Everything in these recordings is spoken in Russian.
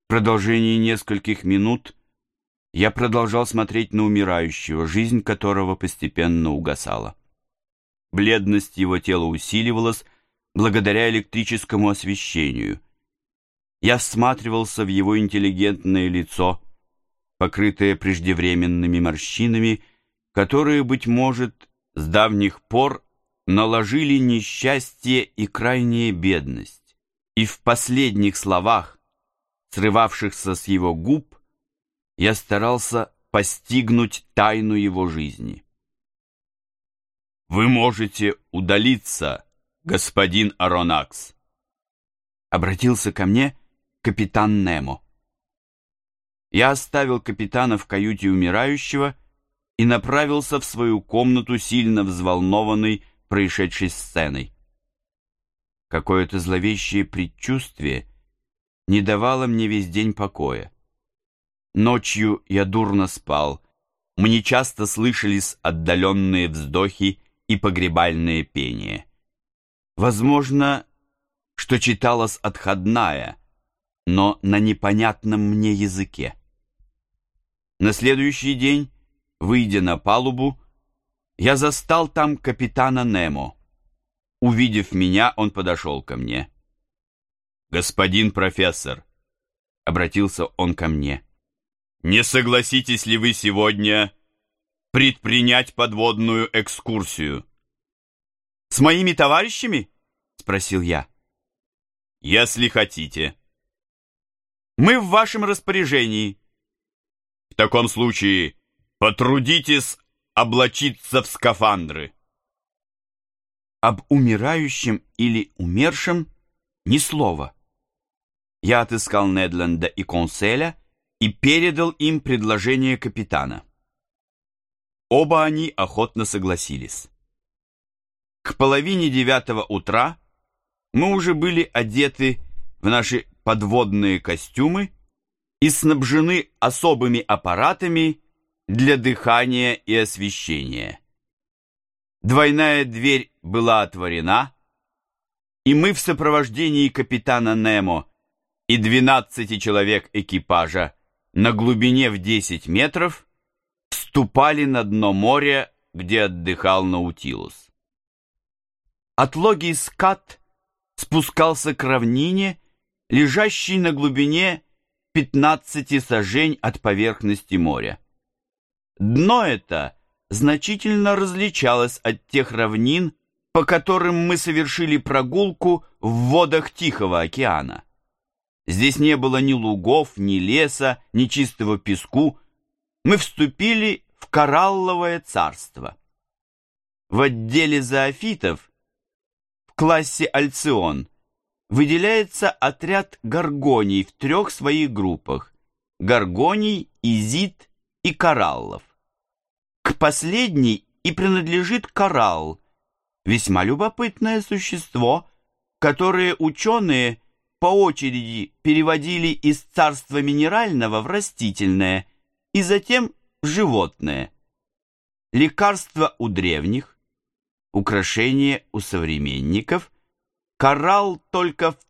В продолжении нескольких минут я продолжал смотреть на умирающего, жизнь которого постепенно угасала. Бледность его тела усиливалась благодаря электрическому освещению. Я всматривался в его интеллигентное лицо, покрытое преждевременными морщинами, которые, быть может, с давних пор наложили несчастье и крайняя бедность. И в последних словах, срывавшихся с его губ, я старался постигнуть тайну его жизни. «Вы можете удалиться, господин Аронакс», — обратился ко мне капитан Немо. Я оставил капитана в каюте умирающего и направился в свою комнату, сильно взволнованный происшедшей сценой. Какое-то зловещее предчувствие не давало мне весь день покоя. Ночью я дурно спал, мне часто слышались отдаленные вздохи и погребальное пение. Возможно, что читалась отходная, но на непонятном мне языке. На следующий день, выйдя на палубу, я застал там капитана Немо. Увидев меня, он подошел ко мне. «Господин профессор», — обратился он ко мне, — «не согласитесь ли вы сегодня предпринять подводную экскурсию?» «С моими товарищами?» — спросил я. «Если хотите». «Мы в вашем распоряжении». «В таком случае потрудитесь облачиться в скафандры». Об умирающем или умершем ни слова. Я отыскал Недленда и Конселя и передал им предложение капитана. Оба они охотно согласились. К 8:30 утра мы уже были одеты в наши подводные костюмы и снабжены особыми аппаратами для дыхания и освещения. Двойная дверь была отворена, и мы в сопровождении капитана Немо и 12 человек экипажа на глубине в 10 метров вступали на дно моря, где отдыхал Наутилус. Отлогий скат спускался к равнине, лежащей на глубине 15 сажень от поверхности моря. Дно это значительно различалось от тех равнин, по которым мы совершили прогулку в водах Тихого океана. Здесь не было ни лугов, ни леса, ни чистого песку. Мы вступили в коралловое царство. В отделе зоофитов, в классе Альцион, выделяется отряд горгоний в 3 своих группах – горгоний, изид и кораллов. К последней и принадлежит коралл, весьма любопытное существо, которое ученые по очереди переводили из царства минерального в растительное и затем в животное. Лекарство у древних, украшение у современников, коралл только в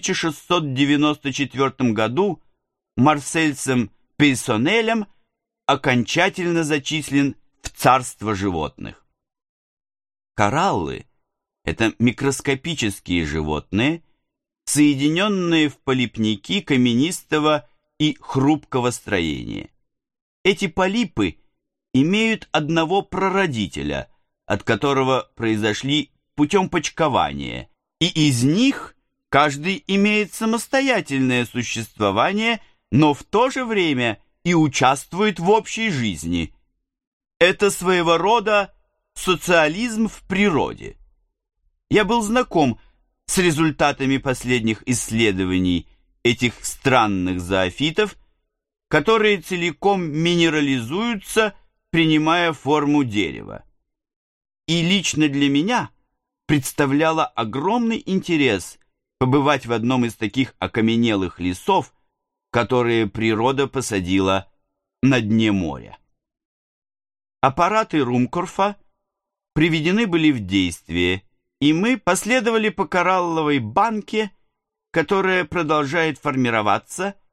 1694 году марсельцем Пейсонелем окончательно зачислен в царство животных. Кораллы – это микроскопические животные, соединенные в полипники каменистого и хрупкого строения. Эти полипы имеют одного прародителя, от которого произошли путем почкования, и из них каждый имеет самостоятельное существование, но в то же время и участвует в общей жизни. Это своего рода социализм в природе. Я был знаком с результатами последних исследований этих странных зоофитов, которые целиком минерализуются, принимая форму дерева. И лично для меня представляло огромный интерес побывать в одном из таких окаменелых лесов, которые природа посадила на дне моря. Аппараты Румкорфа приведены были в действие, и мы последовали по коралловой банке, которая продолжает формироваться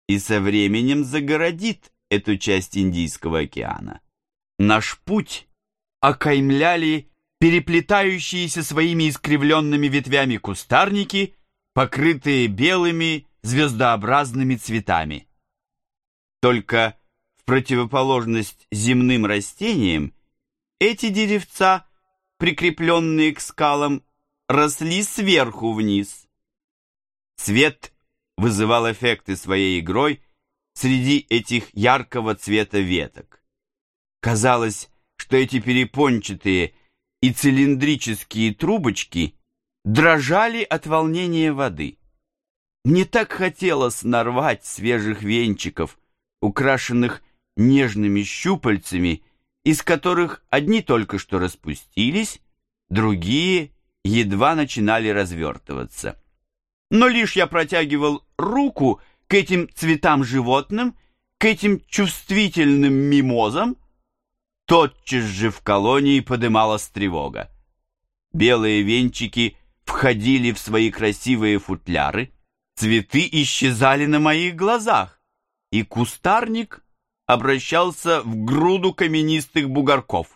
и со временем загородит эту часть Индийского океана. Наш путь окаймляли переплетающиеся своими искривленными ветвями кустарники, покрытые белыми звездообразными цветами. Только в противоположность земным растениям эти деревца, прикрепленные к скалам, росли сверху вниз. Свет вызывал эффекты своей игрой среди этих яркого цвета веток. Казалось, что эти перепончатые и цилиндрические трубочки дрожали от волнения воды. Мне так хотелось нарвать свежих венчиков, украшенных нежными щупальцами, из которых одни только что распустились, другие едва начинали развертываться. Но лишь я протягивал руку к этим цветам животным, к этим чувствительным мимозам, тотчас же в колонии подымалась тревога. Белые венчики входили в свои красивые футляры, цветы исчезали на моих глазах, и кустарник обращался в груду каменистых бугорков.